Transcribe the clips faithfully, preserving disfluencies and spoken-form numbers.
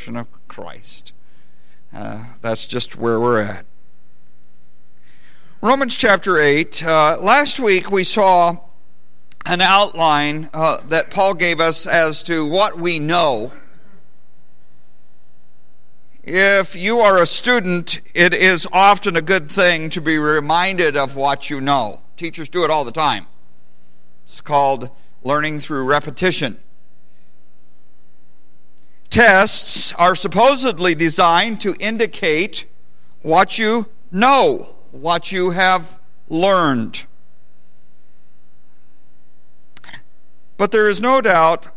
resurrection of Christ. Uh, that's just where we're at. Romans chapter eight. Uh, last week we saw an outline uh, that Paul gave us as to what we know. If you are a student, it is often a good thing to be reminded of what you know. Teachers do it all the time. It's called learning through repetition. Tests are supposedly designed to indicate what you know, what you have learned. But there is no doubt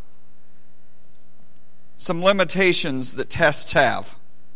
some limitations that tests have.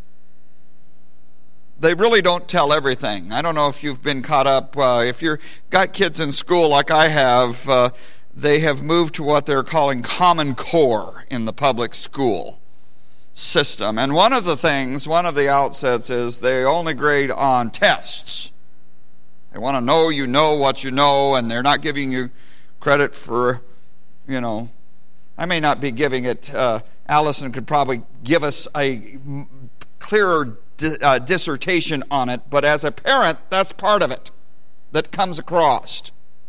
They really don't tell everything. I don't know if you've been caught up. Uh, if you've got kids in school like I have, uh, they have moved to what they're calling Common Core in the public school system. And one of the things, one of the outsets is they only grade on tests. They want to know you know what you know, and they're not giving you credit for, you know, I may not be giving it. Uh, Allison could probably give us a clearer Uh, dissertation on it, but as a parent, that's part of it that comes across.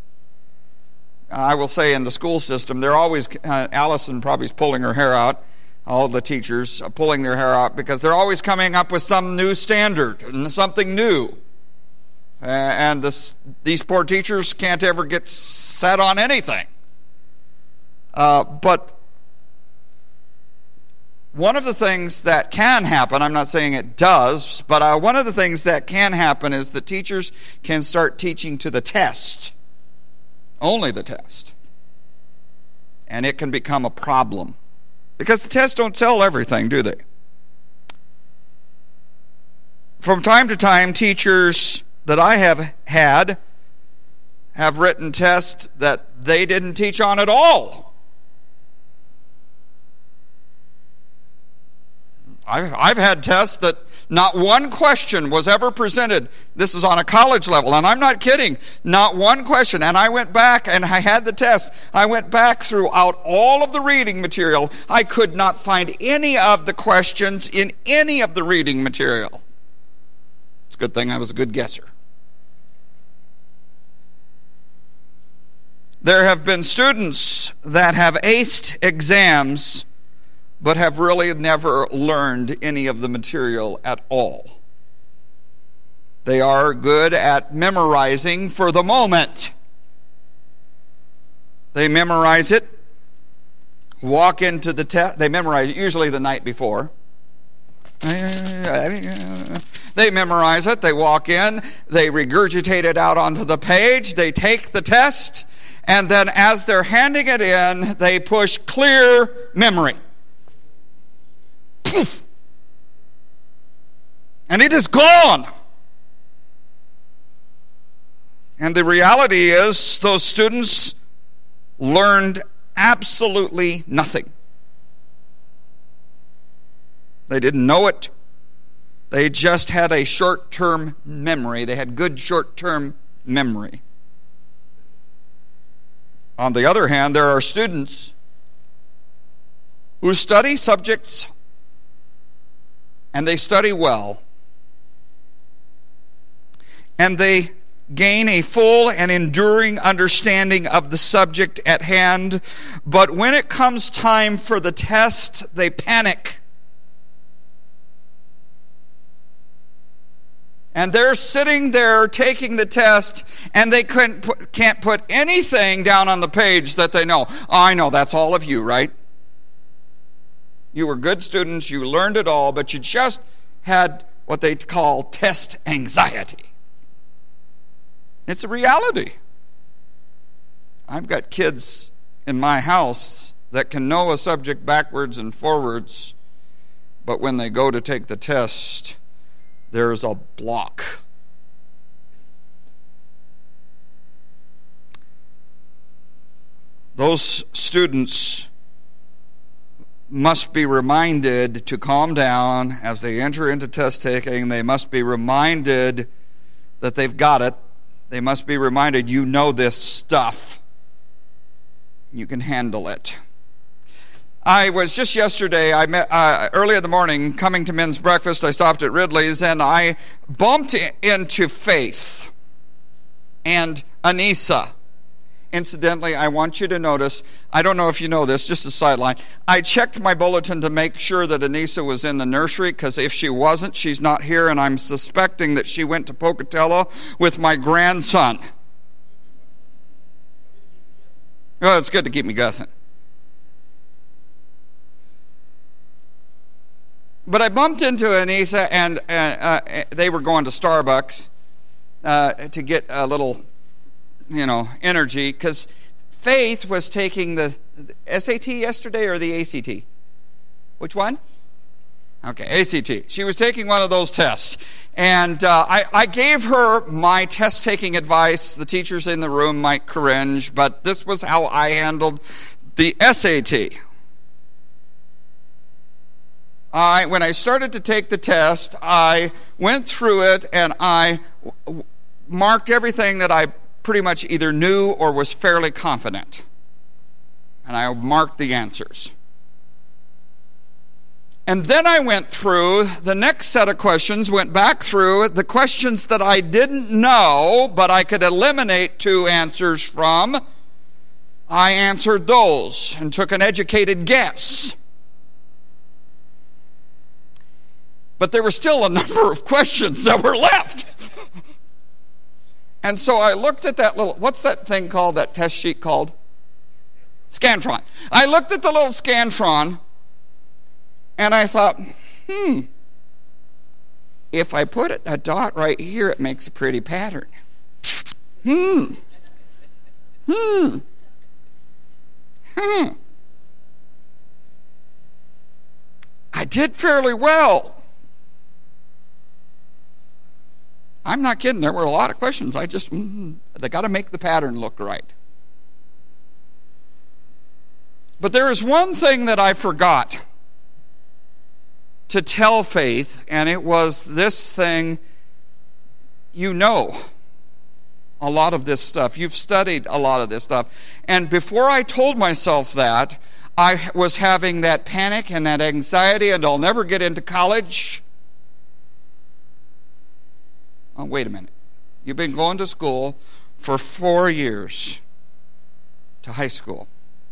I will say in the school system, they're always, uh, Allison probably is pulling her hair out, all the teachers are pulling their hair out, because they're always coming up with some new standard and something new. Uh, and this, these poor teachers can't ever get set on anything. Uh, but One of the things that can happen, I'm not saying it does, but uh, one of the things that can happen is that teachers can start teaching to the test, only the test, and it can become a problem because the tests don't tell everything, do they? From time to time, teachers that I have had have written tests that they didn't teach on at all. I've, I've had tests that not one question was ever presented. This is on a college level, and I'm not kidding. Not one question. And I went back and I had the test. I went back throughout all of the reading material. I could not find any of the questions in any of the reading material. It's a good thing I was a good guesser. There have been students that have aced exams but have really never learned any of the material at all. They are good at memorizing for the moment. They memorize it, walk into the test. They memorize it usually the night before. They memorize it, they walk in, they regurgitate it out onto the page, they take the test, and then as they're handing it in, they push clear memory. Poof! And it is gone. And the reality is those students learned absolutely nothing. They didn't know it. They just had a short-term memory. They had good short-term memory. On the other hand, there are students who study subjects and they study well, and they gain a full and enduring understanding of the subject at hand, but when it comes time for the test, they panic. And they're sitting there taking the test, and they couldn't put, can't put anything down on the page that they know. Oh, I know, that's all of you, right? You were good students, you learned it all, but you just had what they call test anxiety. It's a reality. I've got kids in my house that can know a subject backwards and forwards, but when they go to take the test, there's a block. Those students must be reminded to calm down as they enter into test taking. They must be reminded that they've got it. They must be reminded, you know this stuff. You can handle it. I was just yesterday, I met uh, early in the morning, coming to men's breakfast. I stopped at Ridley's, and I bumped into Faith and Anissa. Incidentally, I want you to notice, I don't know if you know this, just a sideline. I checked my bulletin to make sure that Anissa was in the nursery, because if she wasn't, she's not here, and I'm suspecting that she went to Pocatello with my grandson. Oh, it's good to keep me guessing. But I bumped into Anissa, and uh, uh, they were going to Starbucks uh, to get a little, you know, energy, because Faith was taking the, the S A T yesterday or the A C T? Which one? Okay, A C T. She was taking one of those tests. And uh, I, I gave her my test-taking advice. The teachers in the room might cringe, but this was how I handled the S A T. I, when I started to take the test, I went through it and I w- marked everything that I pretty much either knew or was fairly confident. And I marked the answers. And then I went through the next set of questions, went back through the questions that I didn't know, but I could eliminate two answers from. I answered those and took an educated guess. But there were still a number of questions that were left. And so I looked at that little, what's that thing called, that test sheet called? Scantron. I looked at the little Scantron, and I thought, hmm, if I put a dot right here, it makes a pretty pattern. Hmm. Hmm. Hmm. I did fairly well. I'm not kidding. There were a lot of questions. I just, mm, they got to make the pattern look right. But there is one thing that I forgot to tell Faith, and it was this thing. You know a lot of this stuff. You've studied a lot of this stuff. And before I told myself that, I was having that panic and that anxiety, and I'll never get into college. Oh, wait a minute. You've been going to school for four years, to high school.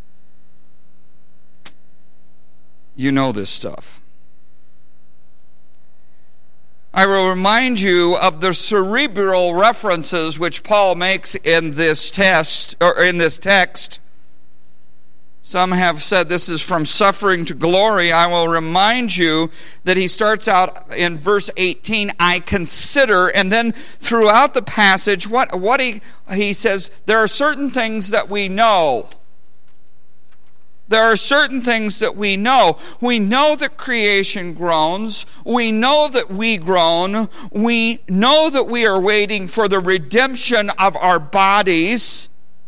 You know this stuff. I will remind you of the cerebral references which Paul makes in this test or in this text. Some have said this is from suffering to glory. I will remind you that he starts out in verse eighteen, I consider, and then throughout the passage, what, what he, he says, there are certain things that we know. There are certain things that we know. We know that creation groans. We know that we groan. We know that we are waiting for the redemption of our bodies.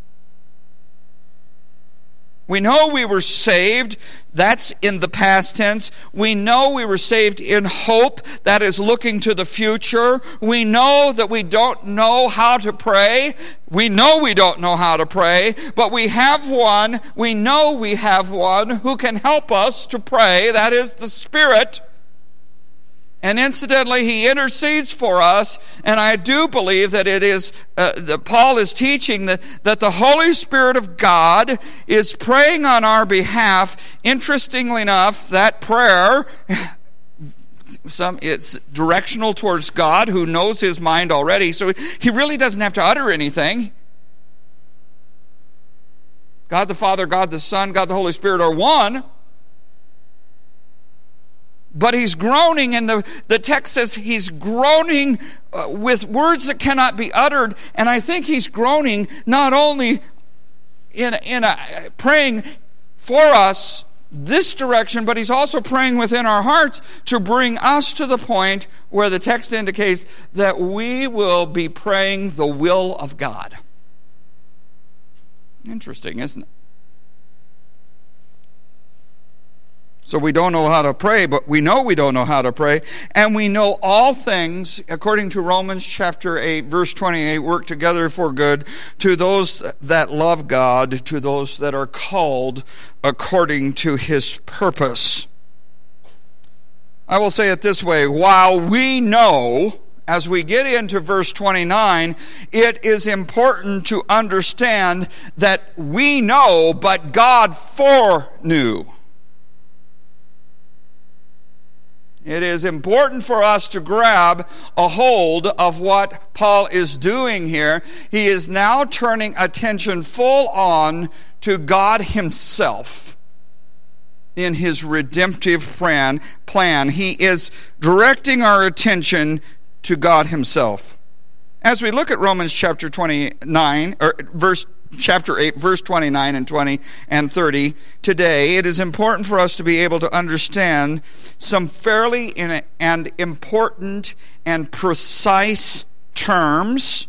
We know we were saved. That's in the past tense. We know we were saved in hope. That is looking to the future. We know that we don't know how to pray. We know we don't know how to pray, but we have one. We know we have one who can help us to pray. That is the Spirit. And incidentally, he intercedes for us, and I do believe that it is, uh, that Paul is teaching that, that the Holy Spirit of God is praying on our behalf. Interestingly enough, that prayer, some it's directional towards God, who knows his mind already, so he really doesn't have to utter anything. God the Father, God the Son, God the Holy Spirit are one. But he's groaning, and the, the text says he's groaning uh, with words that cannot be uttered. And I think he's groaning not only in, in a, praying for us this direction, but he's also praying within our hearts to bring us to the point where the text indicates that we will be praying the will of God. Interesting, isn't it? So we don't know how to pray, but we know we don't know how to pray. And we know all things, according to Romans chapter eight, verse twenty-eight, work together for good to those that love God, to those that are called according to his purpose. I will say it this way, while we know, as we get into verse twenty-nine, it is important to understand that we know, but God foreknew. It is important for us to grab a hold of what Paul is doing here. He is now turning attention full on to God himself in his redemptive plan. plan. He is directing our attention to God himself. As we look at Romans chapter twenty-nine, or verse chapter eight, verse twenty-nine and twenty and thirty, today, it is important for us to be able to understand some fairly in and important and precise terms,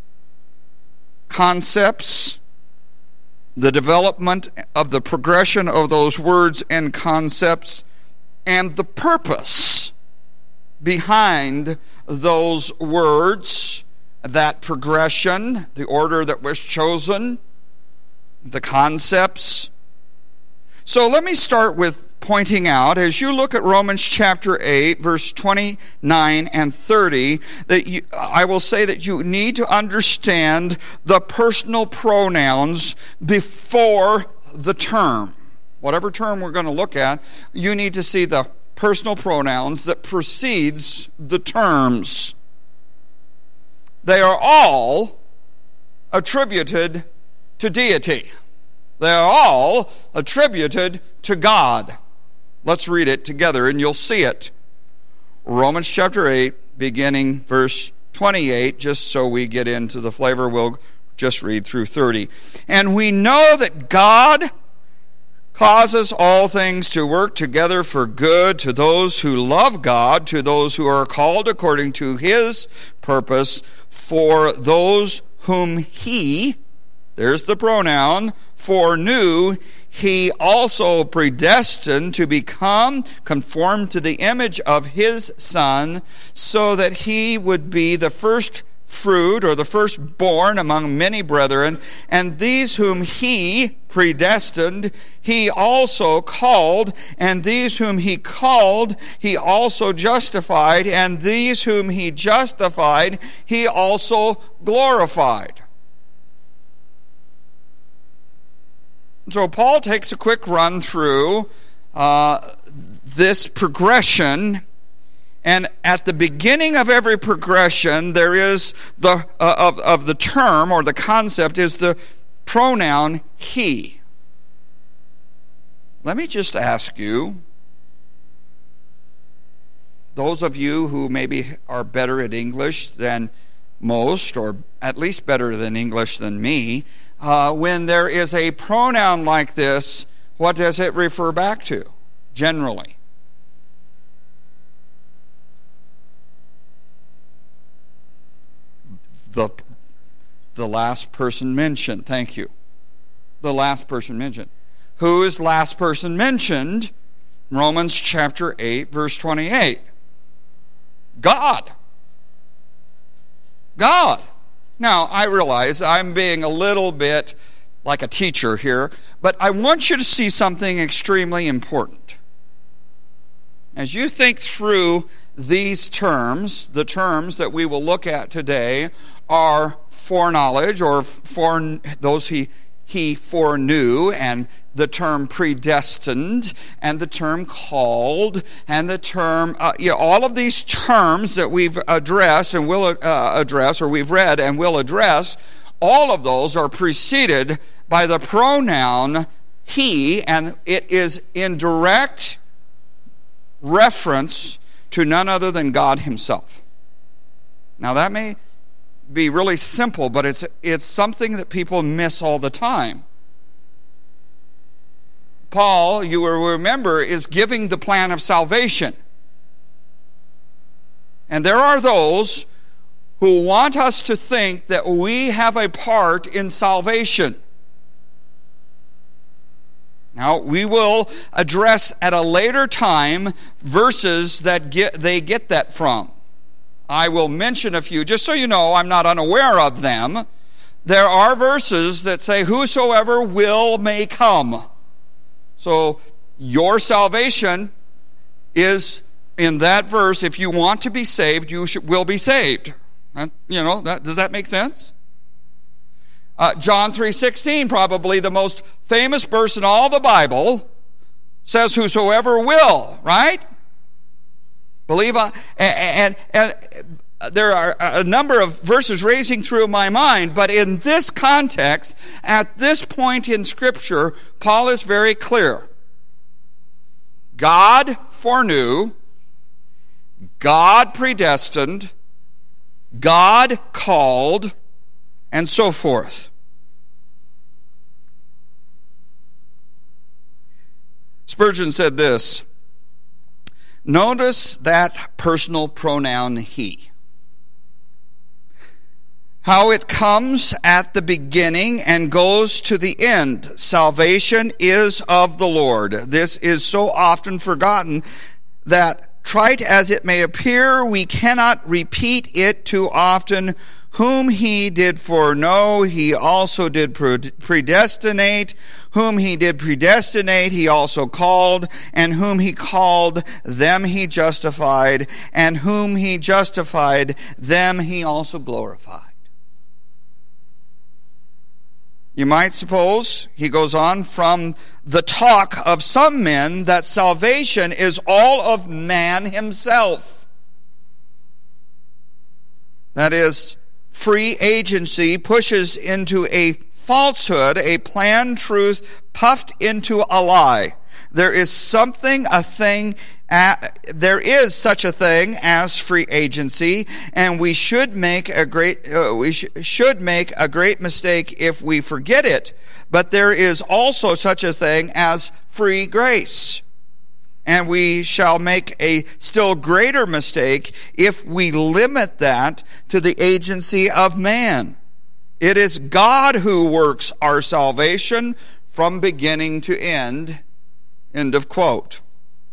concepts, the development of the progression of those words and concepts, and the purpose behind those words, that progression, the order that was chosen, the concepts. So let me start with pointing out, as you look at Romans chapter eight, verse twenty-nine and thirty, that you, I will say that you need to understand the personal pronouns before the term. Whatever term we're going to look at, you need to see the personal pronouns that precedes the terms. They are all attributed to deity. They are all attributed to God. Let's read it together and you'll see it. Romans chapter eight, beginning verse twenty-eight, just so we get into the flavor, we'll just read through thirty. And we know that God causes all things to work together for good to those who love God, to those who are called according to his purpose, for those whom he, there's the pronoun, foreknew, he also predestined to become conformed to the image of his Son, so that he would be the first fruit, or the firstborn among many brethren. And these whom he predestined, he also called, and these whom he called, he also justified, and these whom he justified, he also glorified. So Paul takes a quick run through uh, this progression. And at the beginning of every progression, there is the uh, of of the term, or the concept is the pronoun he. Let me just ask you, those of you who maybe are better at English than most, or at least better than English than me, uh, when there is a pronoun like this, what does it refer back to, generally? The, the last person mentioned. Thank you. The last person mentioned. Who is last person mentioned? Romans chapter eight, verse twenty-eight. God. God. Now, I realize I'm being a little bit like a teacher here, but I want you to see something extremely important. As you think through these terms, the terms that we will look at today are foreknowledge, or for those he he foreknew, and the term predestined, and the term called, and the term, uh, you know, all of these terms that we've addressed and will uh, address, or we've read and will address, all of those are preceded by the pronoun he, and it is in direct reference to none other than God himself. Now that may be really simple, but it's it's something that people miss all the time. Paul, you will remember, is giving the plan of salvation. And there are those who want us to think that we have a part in salvation. Now, we will address at a later time verses that get, they get that from. I will mention a few, just so you know I'm not unaware of them. There are verses that say, whosoever will may come. So, your salvation is in that verse. If you want to be saved, you should, will be saved. And, you know, that, does that make sense? Uh, John three sixteen, probably the most famous verse in all the Bible, says whosoever will, right? Believe on, and, and, and there are a number of verses racing through my mind, but in this context, at this point in Scripture, Paul is very clear. God foreknew, God predestined, God called, and so forth. Spurgeon said this, notice that personal pronoun he. How it comes at the beginning and goes to the end. Salvation is of the Lord. This is so often forgotten that, trite as it may appear, we cannot repeat it too often. Whom he did foreknow, he also did predestinate. Whom he did predestinate, he also called. And whom he called, them he justified. And whom he justified, them he also glorified. You might suppose, he goes on, from the talk of some men that salvation is all of man himself. That is, free agency pushes into a falsehood, a planned truth puffed into a lie. There is something, a thing, uh, there is such a thing as free agency, and we should make a great, uh, we sh- should make a great mistake if we forget it. But there is also such a thing as free grace. And we shall make a still greater mistake if we limit that to the agency of man. It is God who works our salvation from beginning to end. End of quote.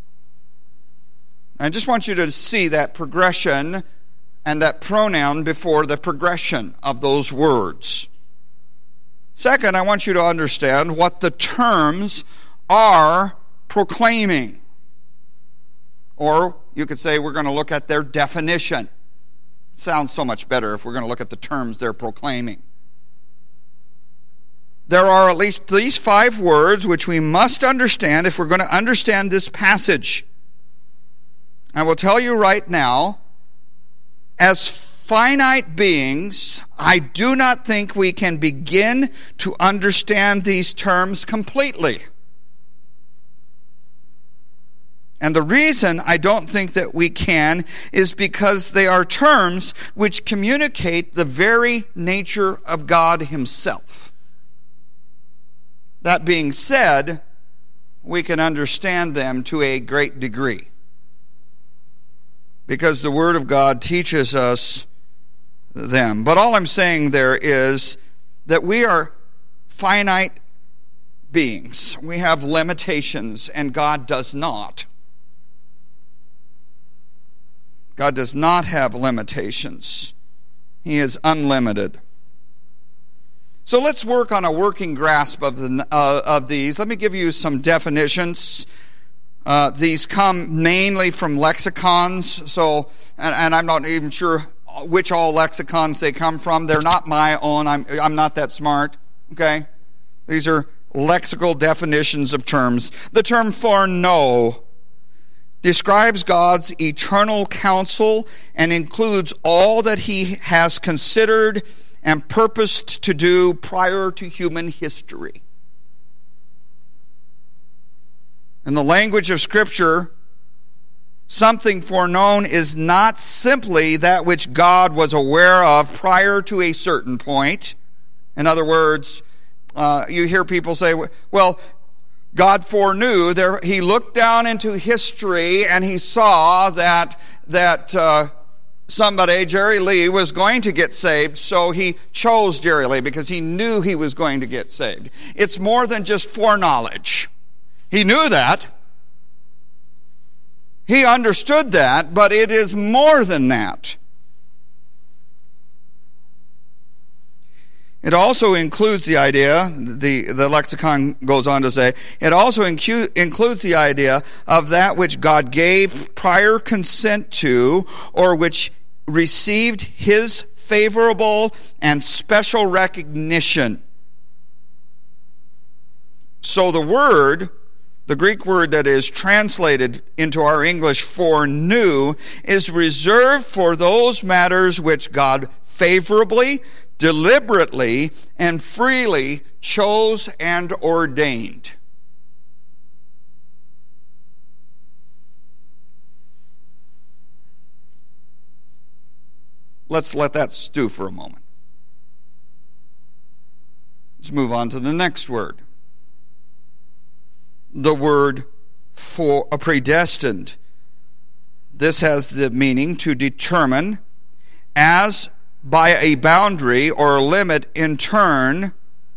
I just want you to see that progression and that pronoun before the progression of those words. Second, I want you to understand what the terms are proclaiming. Or you could say we're going to look at their definition. It sounds so much better if we're going to look at the terms they're proclaiming. There are at least these five words which we must understand if we're going to understand this passage. I will tell you right now, as finite beings, I do not think we can begin to understand these terms completely. And the reason I don't think that we can is because they are terms which communicate the very nature of God himself. That being said, we can understand them to a great degree, because the Word of God teaches us them. But all I'm saying there is that we are finite beings. We have limitations, and God does not. God does not have limitations. He is unlimited. So let's work on a working grasp of the uh, of these. Let me give you some definitions. Uh, these come mainly from lexicons, so and, and I'm not even sure which all lexicons they come from. They're not my own. I'm I'm not that smart. Okay, these are lexical definitions of terms. The term foreknow describes God's eternal counsel and includes all that he has considered and purposed to do prior to human history. In the language of Scripture, something foreknown is not simply that which God was aware of prior to a certain point. In other words, uh, you hear people say, well, God foreknew. There, he looked down into history and he saw that that uh, somebody, Jerry Lee, was going to get saved, so he chose Jerry Lee because he knew he was going to get saved. It's more than just foreknowledge. He knew that. He understood that, but it is more than that. It also includes the idea, the, the lexicon goes on to say, it also incu- includes the idea of that which God gave prior consent to, or which received his favorable and special recognition. So the word, the Greek word that is translated into our English for "knew," is reserved for those matters which God favorably, deliberately, and freely chose and ordained. Let's let that stew for a moment. Let's move on to the next word. The word for a predestined. This has the meaning to determine as by a boundary or a limit in turn.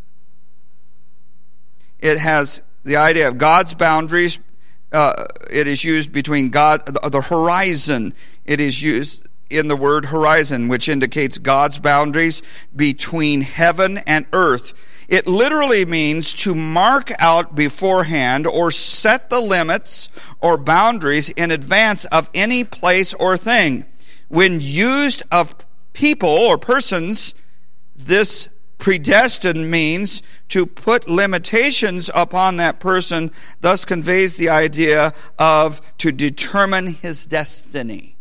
It has the idea of God's boundaries. Uh, it is used between God, the, the horizon. It is used in the word horizon, which indicates God's boundaries between heaven and earth. It literally means to mark out beforehand or set the limits or boundaries in advance of any place or thing. When used of people or persons, this predestined means to put limitations upon that person, thus conveys the idea of to determine his destiny.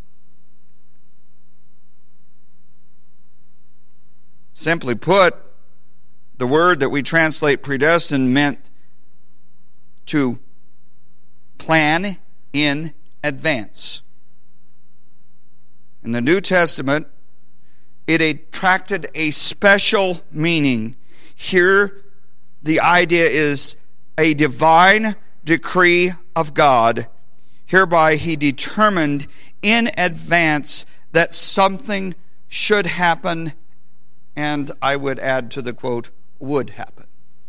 Simply put, the word that we translate predestined meant to plan in advance. In the New Testament, it attracted a special meaning. Here, the idea is a divine decree of God. Hereby, he determined in advance that something should happen, and I would add to the quote, would happen.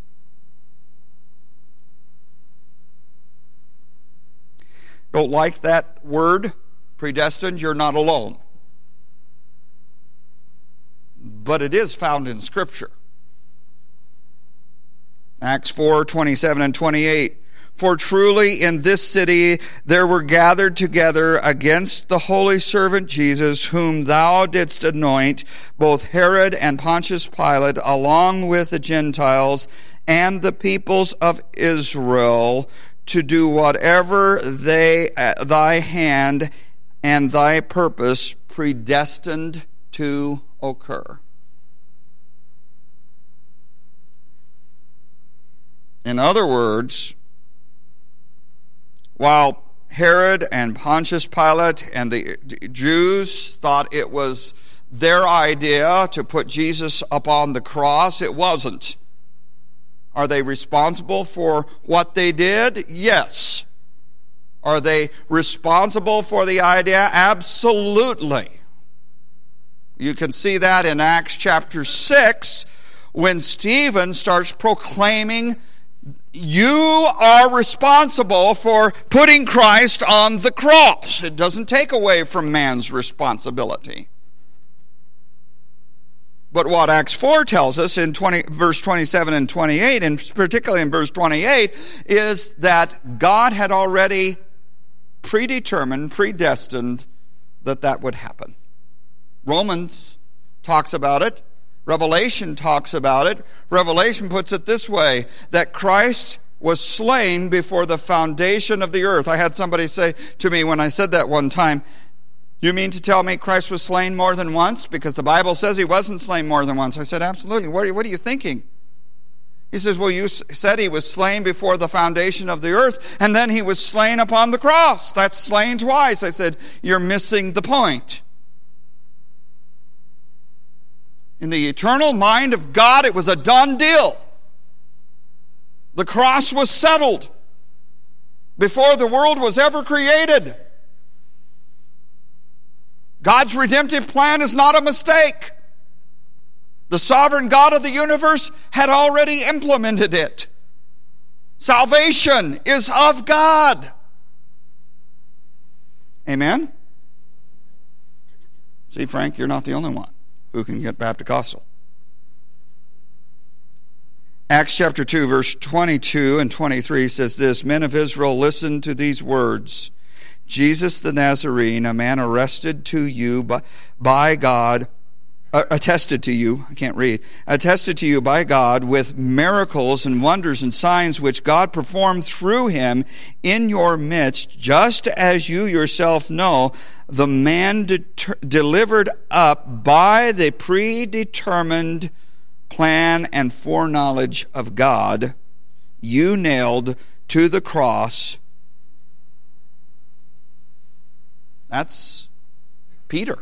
Don't like that word, predestined? You're not alone. But it is found in Scripture. Acts four, twenty-seven and twenty-eight. For truly in this city there were gathered together against the holy servant Jesus, whom thou didst anoint, both Herod and Pontius Pilate, along with the Gentiles and the peoples of Israel, to do whatever they thy hand and thy purpose predestined to occur. In other words, while Herod and Pontius Pilate and the Jews thought it was their idea to put Jesus up on the cross, it wasn't. Are they responsible for what they did? Yes. Are they responsible for the idea? Absolutely. You can see that in Acts chapter six, when Stephen starts proclaiming, you are responsible for putting Christ on the cross. It doesn't take away from man's responsibility. But what Acts four tells us in twenty, verse twenty-seven and twenty-eight, and particularly in verse twenty-eight, is that God had already predetermined, predestined that that would happen. Romans talks about it. Revelation talks about it. Revelation puts it this way, that Christ was slain before the foundation of the earth. I had somebody say to me when I said that one time, you mean to tell me Christ was slain more than once? Because the Bible says he wasn't slain more than once. I said, absolutely. What are you, what are you thinking? He says, well, you said he was slain before the foundation of the earth, and then he was slain upon the cross. That's slain twice. I said, you're missing the point. In the eternal mind of God, it was a done deal. The cross was settled before the world was ever created. God's redemptive plan is not a mistake. The sovereign God of the universe had already implemented it. Salvation is of God. Amen? See, Frank, you're not the only one who can get Baptist-costal. Acts chapter two, verse twenty-two and twenty-three says this, Men of Israel, listen to these words. Jesus the Nazarene, a man arrested to you by, by God, uh, attested to you, I can't read, attested to you by God with miracles and wonders and signs which God performed through him in your midst, just as you yourself know, the man de- delivered up by the predetermined plan and foreknowledge of God, you nailed to the cross. That's Peter.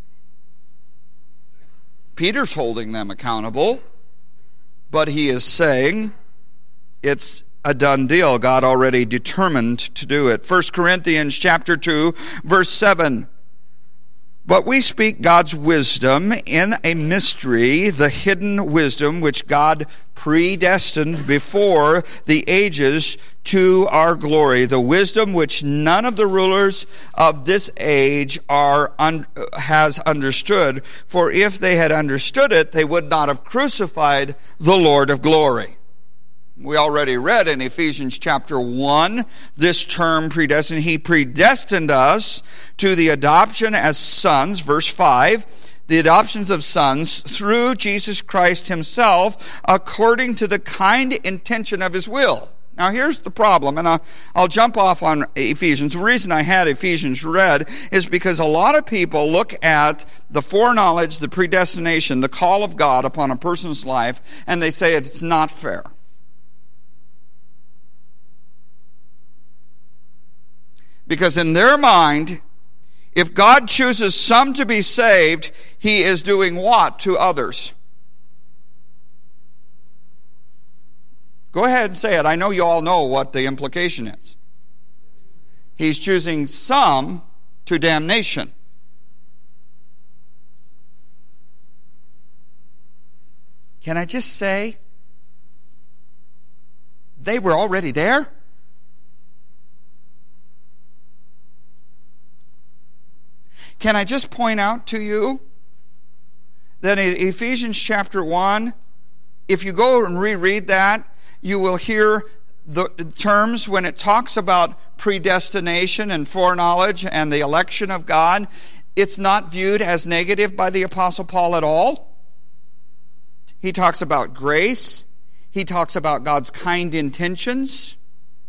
Peter's holding them accountable, but he is saying it's a done deal. God already determined to do it. First Corinthians chapter two, verse seven. But we speak God's wisdom in a mystery, the hidden wisdom which God predestined before the ages to our glory, the wisdom which none of the rulers of this age are un- has understood. For if they had understood it, they would not have crucified the Lord of glory. We already read in Ephesians chapter one, this term predestined. He predestined us to the adoption as sons, verse five, the adoptions of sons through Jesus Christ himself, according to the kind intention of his will. Now here's the problem, and I'll, I'll jump off on Ephesians. The reason I had Ephesians read is because a lot of people look at the foreknowledge, the predestination, the call of God upon a person's life, and they say it's not fair. Because in their mind, if God chooses some to be saved, he is doing what to others? Go ahead and say it. I know you all know what the implication is. He's choosing some to damnation. Can I just say, they were already there? Can I just point out to you that in Ephesians chapter one, if you go and reread that, you will hear the terms when it talks about predestination and foreknowledge and the election of God. It's not viewed as negative by the Apostle Paul at all. He talks about grace. He talks about God's kind intentions.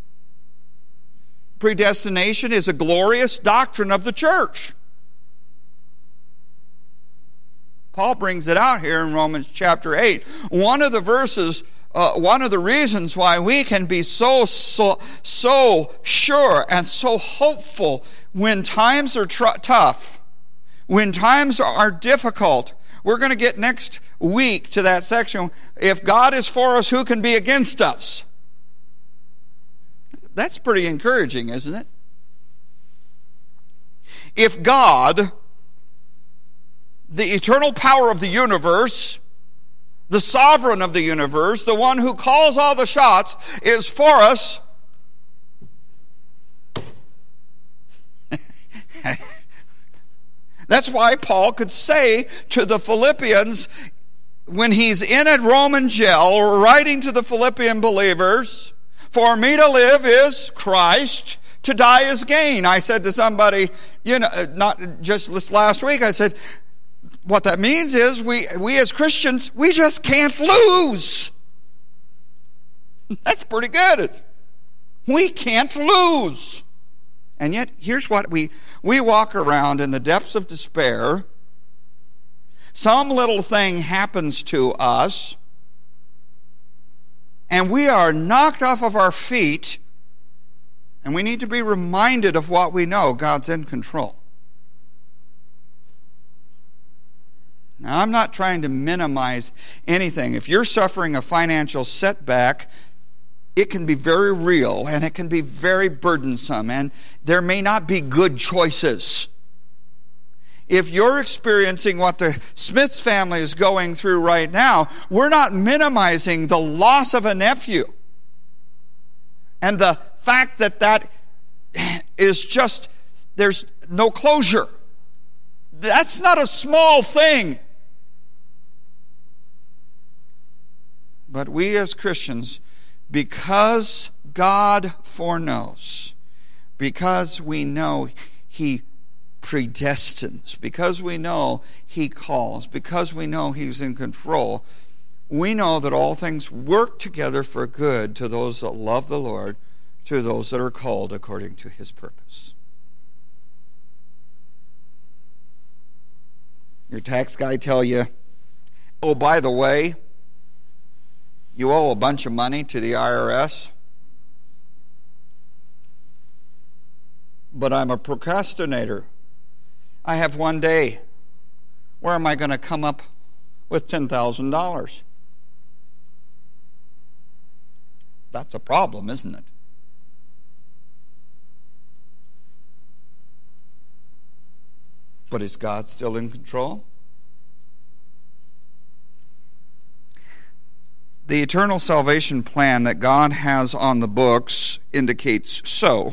Predestination is a glorious doctrine of the church. Paul brings it out here in Romans chapter eight. One of the verses, uh, one of the reasons why we can be so, so, so sure and so hopeful when times are tr- tough, when times are difficult. We're going to get next week to that section. If God is for us, who can be against us? That's pretty encouraging, isn't it? If God, the eternal power of the universe, the sovereign of the universe, the one who calls all the shots, is for us, that's why Paul could say to the Philippians, when he's in a Roman jail, writing to the Philippian believers, for me to live is Christ, to die is gain. I said to somebody, you know, not just this last week, I said, what that means is we, we as Christians, we just can't lose. That's pretty good. We can't lose. And yet, here's what we, we walk around in the depths of despair. Some little thing happens to us, and we are knocked off of our feet, and we need to be reminded of what we know. God's in control. Now, I'm not trying to minimize anything. If you're suffering a financial setback, it can be very real and it can be very burdensome, and there may not be good choices. If you're experiencing what the Smiths family is going through right now, we're not minimizing the loss of a nephew. And the fact that that is just, there's no closure. That's not a small thing. But we as Christians, because God foreknows, because we know He predestines, because we know He calls, because we know He's in control, we know that all things work together for good to those that love the Lord, to those that are called according to His purpose. Your tax guy tell you, oh, by the way, you owe a bunch of money to the I R S, but I'm a procrastinator. I have one day. Where am I going to come up with ten thousand dollars? That's a problem, isn't it? But is God still in control? The eternal salvation plan that God has on the books indicates so.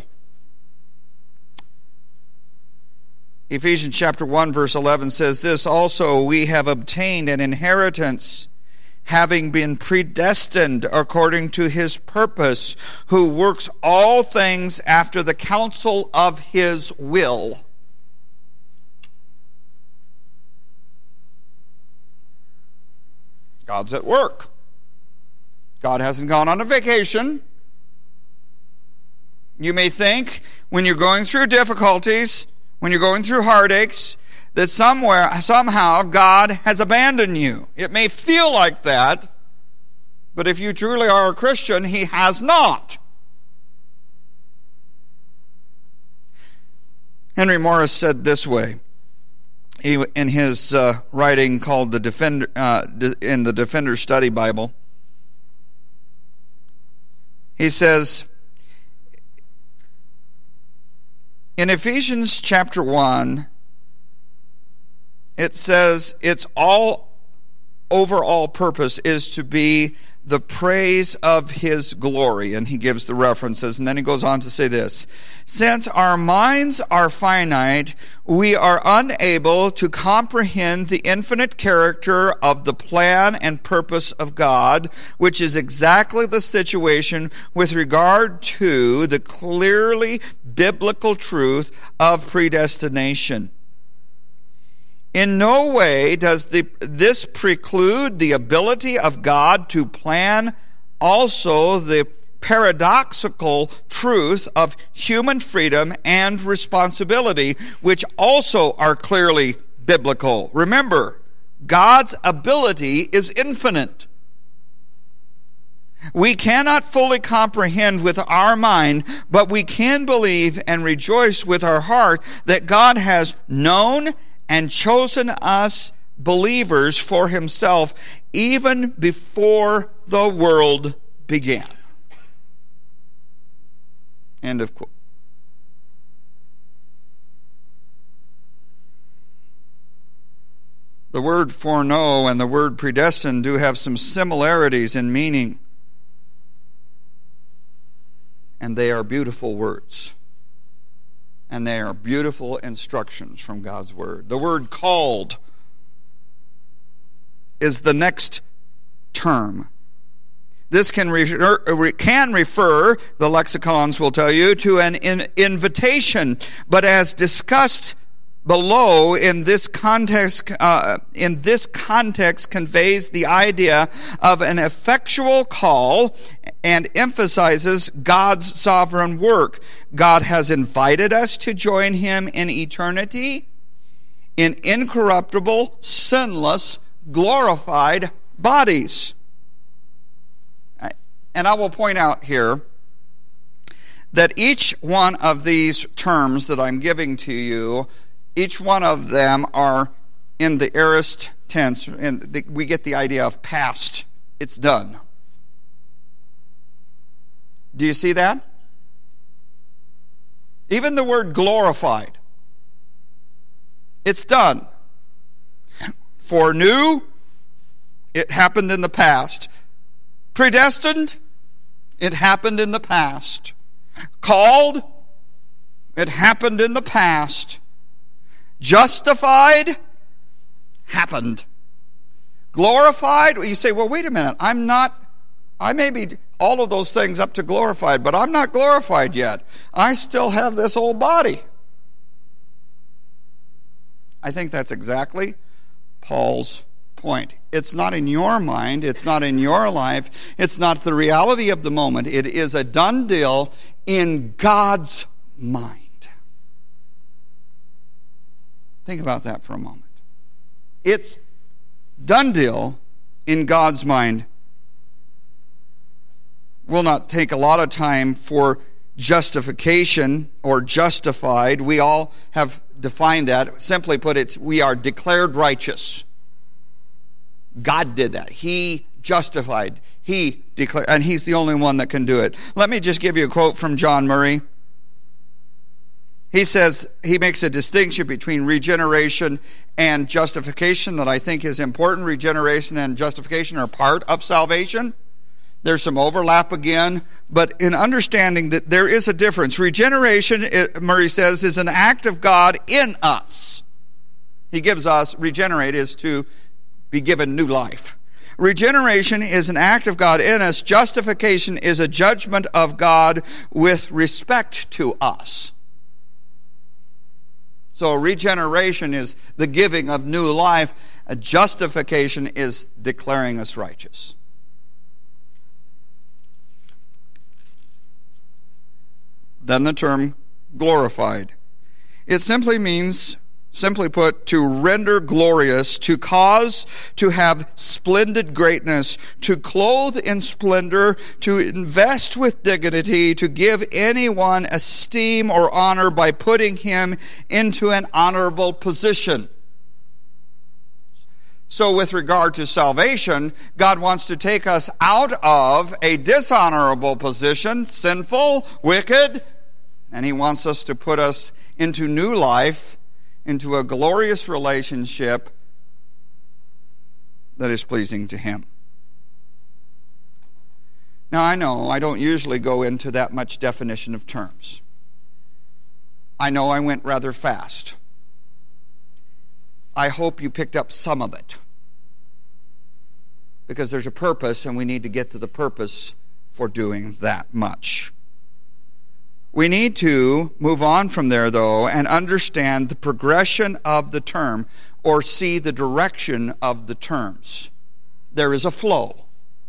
Ephesians chapter one verse eleven says this, also we have obtained an inheritance, having been predestined according to His purpose, who works all things after the counsel of His will. God's at work. God hasn't gone on a vacation. You may think when you're going through difficulties, when you're going through heartaches, that somewhere, somehow, God has abandoned you. It may feel like that, but if you truly are a Christian, He has not. Henry Morris said this way, he, in his uh, writing called the Defender, uh, in the Defender Study Bible. He says, in Ephesians chapter one, it says its all overall purpose is to be the praise of His glory. And he gives the references, and then he goes on to say this. Since our minds are finite, we are unable to comprehend the infinite character of the plan and purpose of God, which is exactly the situation with regard to the clearly biblical truth of predestination. In no way does the, this preclude the ability of God to plan also the paradoxical truth of human freedom and responsibility, which also are clearly biblical. Remember, God's ability is infinite. We cannot fully comprehend with our mind, but we can believe and rejoice with our heart that God has known and chosen us believers for Himself even before the world began. End of quote. The word foreknow and the word predestined do have some similarities in meaning, and they are beautiful words. And they are beautiful instructions from God's Word. The word called is the next term. This can refer, can refer, the lexicons will tell you, to an in, invitation. But as discussed below, in this context, uh, in this context conveys the idea of an effectual call and emphasizes God's sovereign work. God has invited us to join Him in eternity in incorruptible, sinless, glorified bodies. And I will point out here that each one of these terms that I'm giving to you, each one of them are in the aorist tense, and we get the idea of past. It's done. Do you see that? Even the word glorified. It's done. Foreknew, it happened in the past. Predestined, It happened in the past. Called, it happened in the past. Justified, happened. Glorified, you say, well, wait a minute, I'm not, I may be all of those things up to glorified, but I'm not glorified yet. I still have this old body. I think that's exactly Paul's point. It's not in your mind. It's not in your life. It's not the reality of the moment. It is a done deal in God's mind. Think about that for a moment. It's done deal in God's mind. We'll not take a lot of time for justification or justified. We all have defined that. Simply put, it's we are declared righteous. God did that. He justified. He declared, and He's the only one that can do it. Let me just give you a quote from John Murray. He says, he makes a distinction between regeneration and justification that I think is important. Regeneration and justification are part of salvation. There's some overlap again, but in understanding that there is a difference. Regeneration, Murray says, is an act of God in us. He gives us, regenerate is to be given new life. Regeneration is an act of God in us. Justification is a judgment of God with respect to us. So regeneration is the giving of new life. A justification is declaring us righteous. Then the term glorified. It simply means, simply put, to render glorious, to cause to have splendid greatness, to clothe in splendor, to invest with dignity, to give anyone esteem or honor by putting him into an honorable position. So with regard to salvation, God wants to take us out of a dishonorable position, sinful, wicked, and He wants us to put us into new life, into a glorious relationship that is pleasing to Him. Now, I know I don't usually go into that much definition of terms. I know I went rather fast. I hope you picked up some of it, because there's a purpose, and we need to get to the purpose for doing that much. We need to move on from there, though, and understand the progression of the term, or see the direction of the terms. There is a flow.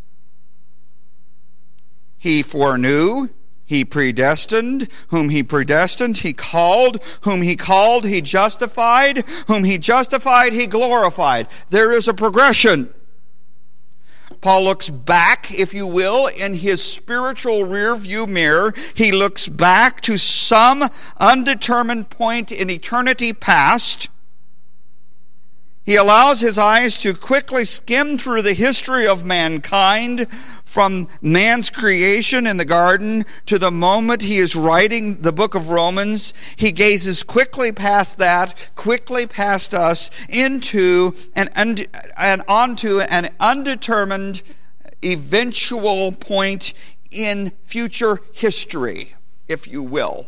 He foreknew, He predestined, whom He predestined, He called, whom He called, He justified, whom He justified, He glorified. There is a progression. Paul looks back, if you will, in his spiritual rearview mirror. He looks back to some undetermined point in eternity past. He allows his eyes to quickly skim through the history of mankind, from man's creation in the garden to the moment he is writing the book of Romans. He gazes quickly past that, quickly past us, into and, and, and onto an undetermined eventual point in future history, if you will.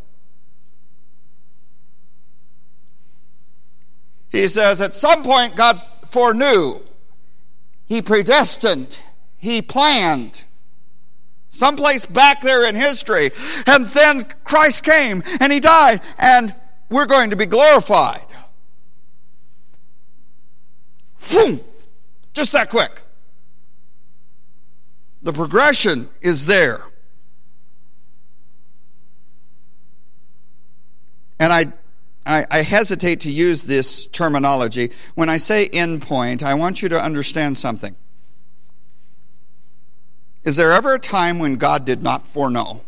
He says at some point God foreknew, He predestined, He planned, someplace back there in history, and then Christ came and He died, and we're going to be glorified. Boom! Just that quick. The progression is there. And I I, I hesitate to use this terminology. When I say end point, I want you to understand something. Is there ever a time when God did not foreknow?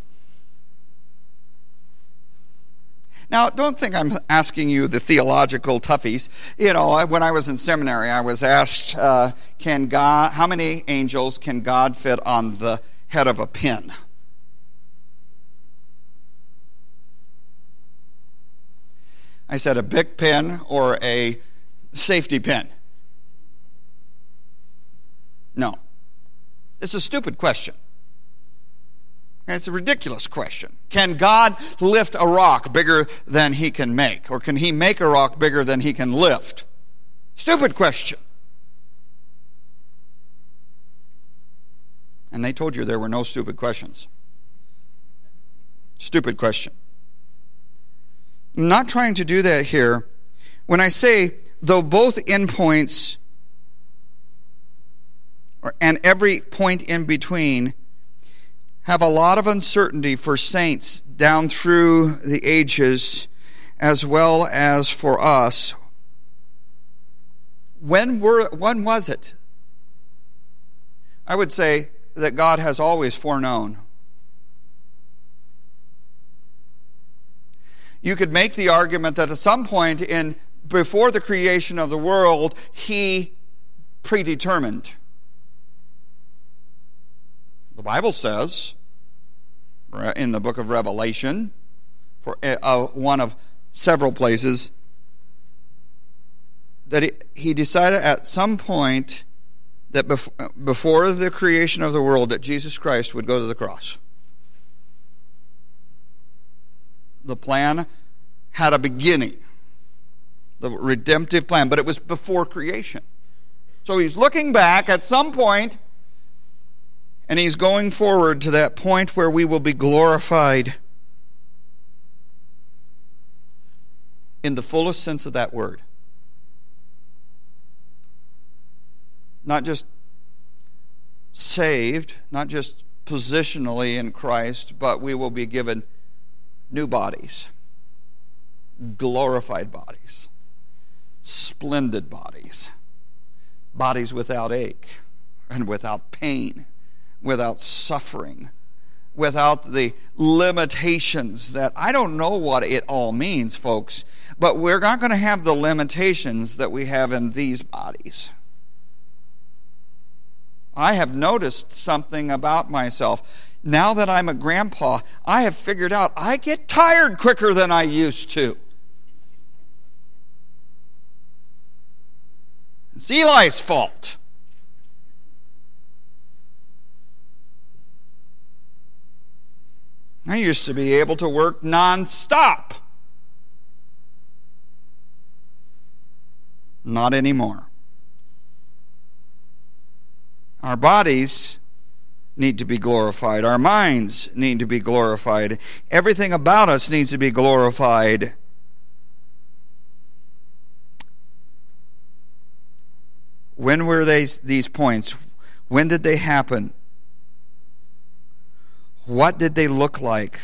Now, don't think I'm asking you the theological toughies. You know, when I was in seminary, I was asked, uh, "Can God? How many angels can God fit on the head of a pin?" I said, a big pin or a safety pin? No. It's a stupid question. It's a ridiculous question. Can God lift a rock bigger than he can make? Or can he make a rock bigger than he can lift? Stupid question. And they told you there were no stupid questions. Stupid question. I'm not trying to do that here. When I say, though both endpoints and every point in between have a lot of uncertainty for saints down through the ages as well as for us, when were when was it? I would say that God has always foreknown. You could make the argument that at some point in before the creation of the world, he predetermined. The Bible says, in the book of Revelation, for uh, one of several places, that he, he decided at some point that bef- before the creation of the world that Jesus Christ would go to the cross. The plan had a beginning, the redemptive plan, but it was before creation. So he's looking back at some point, and he's going forward to that point where we will be glorified in the fullest sense of that word. Not just saved, not just positionally in Christ, but we will be given new bodies, glorified bodies, splendid bodies, bodies without ache and without pain, without suffering, without the limitations that, I don't know what it all means, folks, but we're not going to have the limitations that we have in these bodies. I have noticed something about myself. Now that I'm a grandpa, I have figured out I get tired quicker than I used to. It's Eli's fault. I used to be able to work nonstop. Not anymore. Our bodies need to be glorified. Our minds need to be glorified. Everything about us needs to be glorified. When were they, these points? When did they happen? What did they look like?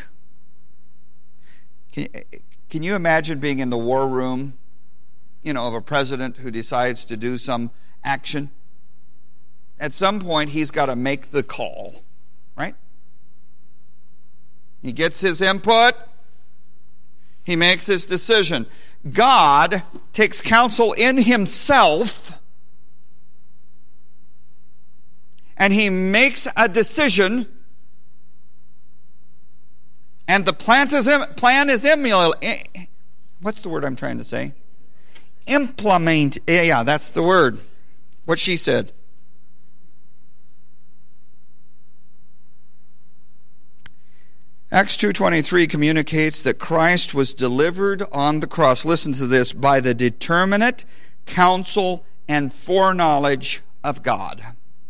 Can, can you imagine being in the war room, you know, of a president who decides to do some action? At some point, he's got to make the call, right? He gets his input. He makes his decision. God takes counsel in himself, and he makes a decision, and the plan is, plan is emul- what's the word I'm trying to say? Implement. Yeah, yeah, that's the word. What she said. Acts two twenty-three communicates that Christ was delivered on the cross, listen to this, by the determinate counsel and foreknowledge of God.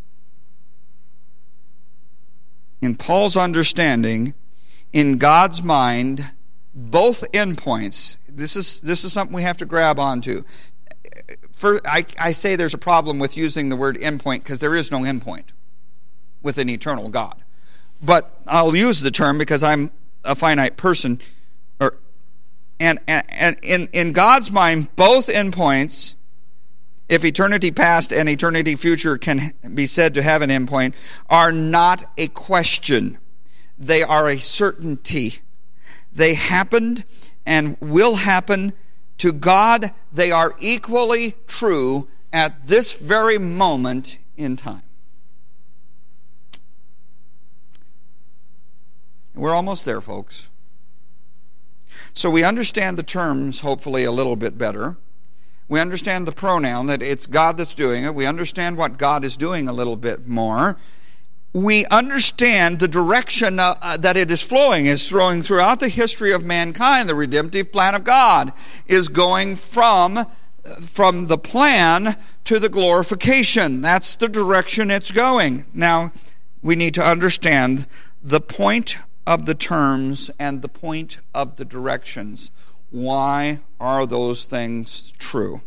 In Paul's understanding, in God's mind, both endpoints, this is this is something we have to grab onto. For, I, I say there's a problem with using the word endpoint because there is no endpoint with an eternal God. But I'll use the term because I'm a finite person. Or, and and, and in, in God's mind, both endpoints, if eternity past and eternity future can be said to have an endpoint, are not a question. They are a certainty. They happened and will happen. To God, they are equally true at this very moment in time. We're almost there, folks. So we understand the terms, hopefully, a little bit better. We understand the pronoun, that it's God that's doing it. We understand what God is doing a little bit more. we understand the direction uh, that it is flowing. It's flowing throughout the history of mankind. The redemptive plan of God is going from, from the plan to the glorification. That's the direction it's going. Now, we need to understand the point of the terms and the point of the directions. Why are those things true?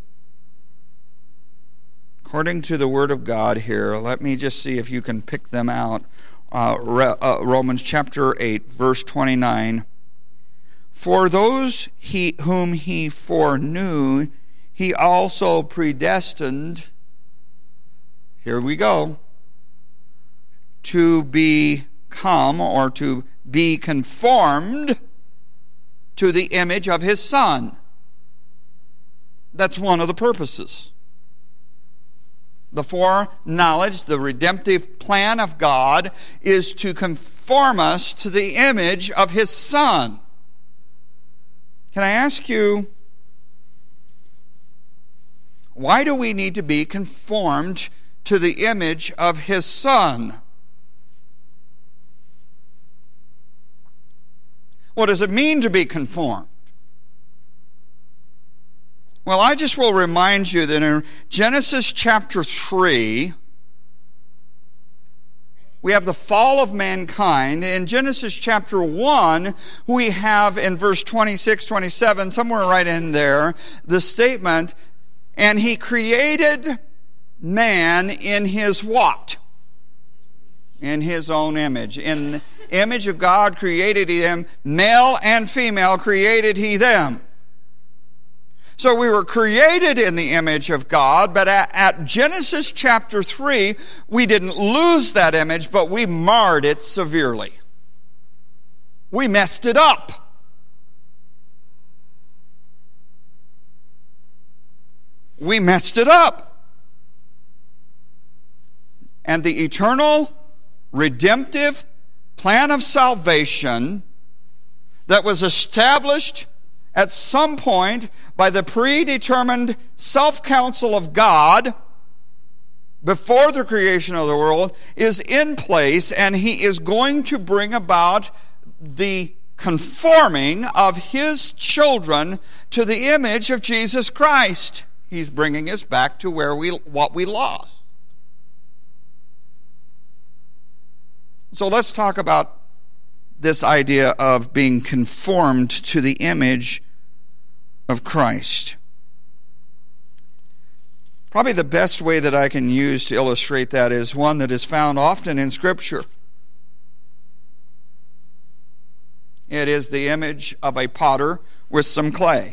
According to the Word of God here, let me just see if you can pick them out. Uh, uh, Romans chapter eight, verse twenty-nine. For those he whom he foreknew, he also predestined, here we go, to become or to be conformed to the image of his Son. That's one of the purposes. The foreknowledge, the redemptive plan of God, is to conform us to the image of his Son. Can I ask you, why do we need to be conformed to the image of his Son? What does it mean to be conformed? Well, I just will remind you that in Genesis chapter three, we have the fall of mankind. In Genesis chapter one, we have in verse twenty-six, twenty-seven, somewhere right in there, the statement, and he created man in his what? In his own image. In the image of God created he them, male and female created he them. So we were created in the image of God, but at, at Genesis chapter three, we didn't lose that image, but we marred it severely. We messed it up. We messed it up. And the eternal, redemptive plan of salvation that was established at some point by the predetermined self-counsel of God before the creation of the world is in place, and he is going to bring about the conforming of his children to the image of Jesus Christ. He's bringing us back to where we what we lost. So let's talk about this idea of being conformed to the image of Christ. Probably the best way that I can use to illustrate that is one that is found often in Scripture. It is the image of a potter with some clay.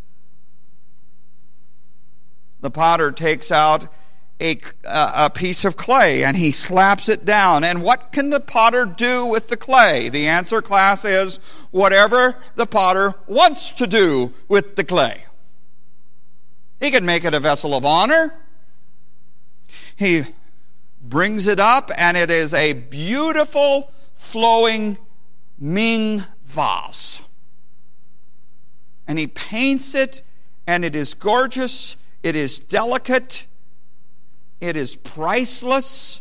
The potter takes out A, a piece of clay and he slaps it down. And what can the potter do with the clay? The answer, class, is whatever the potter wants to do with the clay. He can make it a vessel of honor. He brings it up and it is a beautiful flowing Ming vase. And he paints it and it is gorgeous. It is delicate. It is priceless.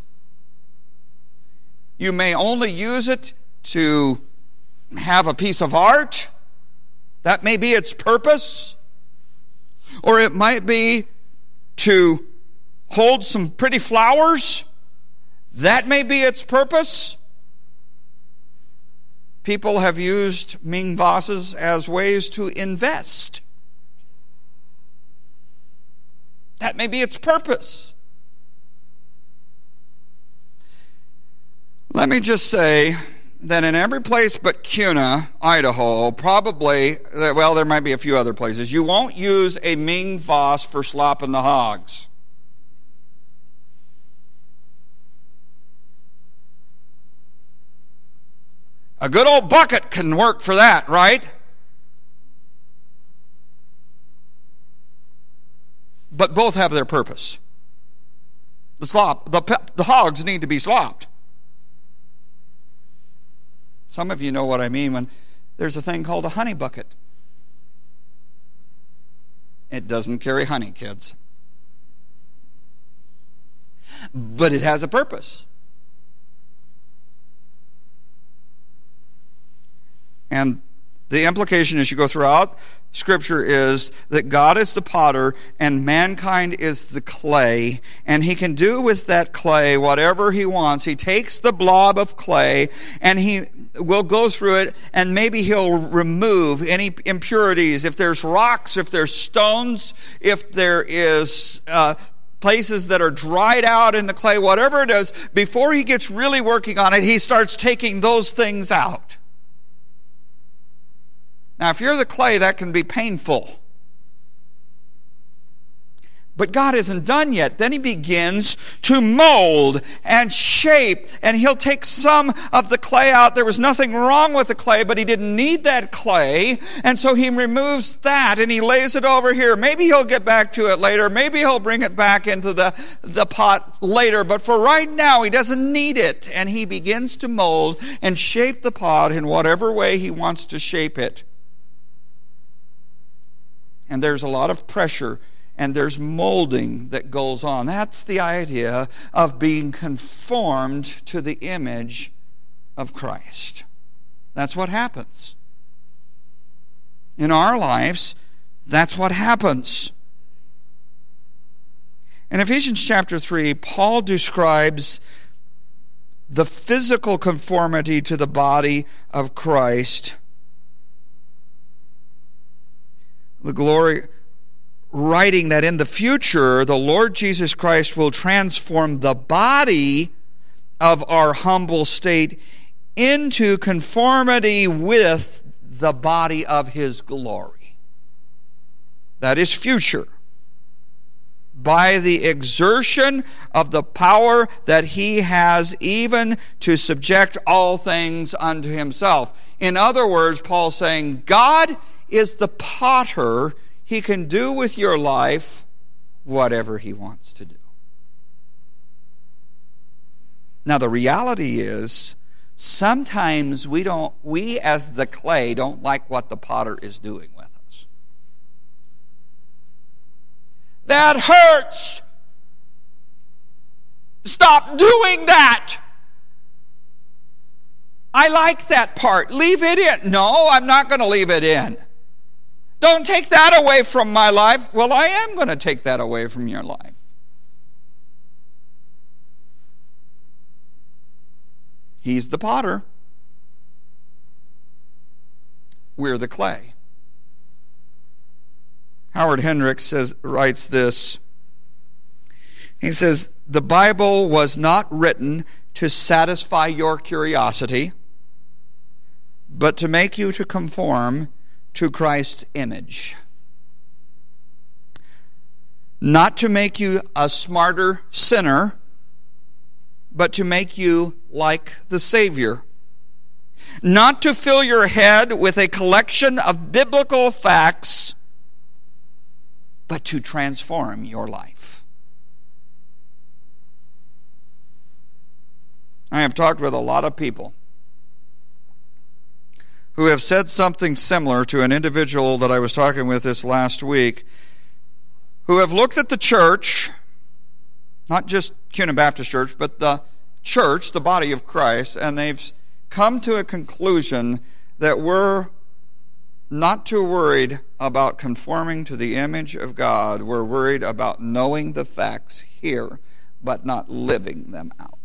You may only use it to have a piece of art. That may be its purpose. Or it might be to hold some pretty flowers. That may be its purpose. People have used Ming vases as ways to invest. That may be its purpose. Let me just say that in every place but Kuna, Idaho, probably, well, there might be a few other places, you won't use a Ming vase for slopping the hogs. A good old bucket can work for that, right? But both have their purpose. The slop, the, the hogs need to be slopped. Some of you know what I mean when there's a thing called a honey bucket. It doesn't carry honey, kids. But it has a purpose. And the implication as you go throughout Scripture is that God is the potter and mankind is the clay, and he can do with that clay whatever he wants. He takes the blob of clay and he will go through it, and maybe he'll remove any impurities. If there's rocks, if there's stones, if there is uh, places that are dried out in the clay, whatever it is, before he gets really working on it, he starts taking those things out. Now, if you're the clay, that can be painful. But God isn't done yet. Then he begins to mold and shape, and he'll take some of the clay out. There was nothing wrong with the clay, but he didn't need that clay, and so he removes that and he lays it over here. Maybe he'll get back to it later. Maybe he'll bring it back into the, the pot later, but for right now, he doesn't need it, and he begins to mold and shape the pot in whatever way he wants to shape it. And there's a lot of pressure and there's molding that goes on. That's the idea of being conformed to the image of Christ. That's what happens. In our lives, that's what happens. In Ephesians chapter three, Paul describes the physical conformity to the body of Christ. The glory, writing that in the future, the Lord Jesus Christ will transform the body of our humble state into conformity with the body of his glory. That is future. By the exertion of the power that he has even to subject all things unto himself. In other words, Paul's saying, God is the potter. He can do with your life whatever he wants to do. Now the reality is, sometimes we don't, we as the clay don't like what the potter is doing with us. That hurts. Stop doing that. I like that part. Leave it in. No, I'm not going to leave it in. Don't take that away from my life. Well, I am going to take that away from your life. He's the potter. We're the clay. Howard Hendricks says, writes this. He says, the Bible was not written to satisfy your curiosity, but to make you to conform to Christ's image. Not to make you a smarter sinner, but to make you like the Savior. Not to fill your head with a collection of biblical facts, but to transform your life. I have talked with a lot of people who have said something similar to an individual that I was talking with this last week, who have looked at the church, not just Cunin Baptist Church, but the church, the body of Christ, and they've come to a conclusion that we're not too worried about conforming to the image of God. We're worried about knowing the facts here, but not living them out.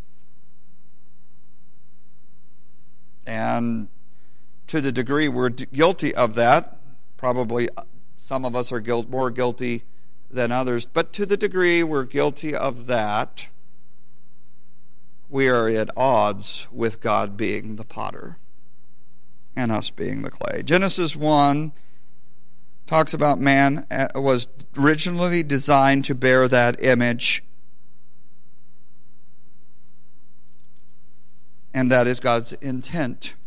And to the degree we're guilty of that, probably some of us are guilt, more guilty than others, but to the degree we're guilty of that, we are at odds with God being the potter and us being the clay. Genesis one talks about man was originally designed to bear that image, and that is God's intent.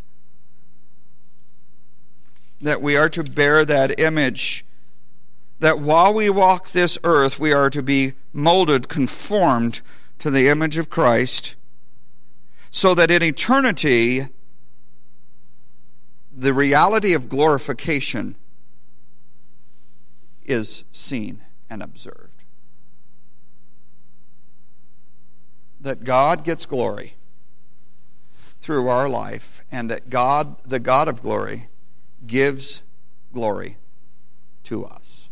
That we are to bear that image, that while we walk this earth, we are to be molded, conformed to the image of Christ, so that in eternity, the reality of glorification is seen and observed. That God gets glory through our life, and that God, the God of glory, gives glory to us.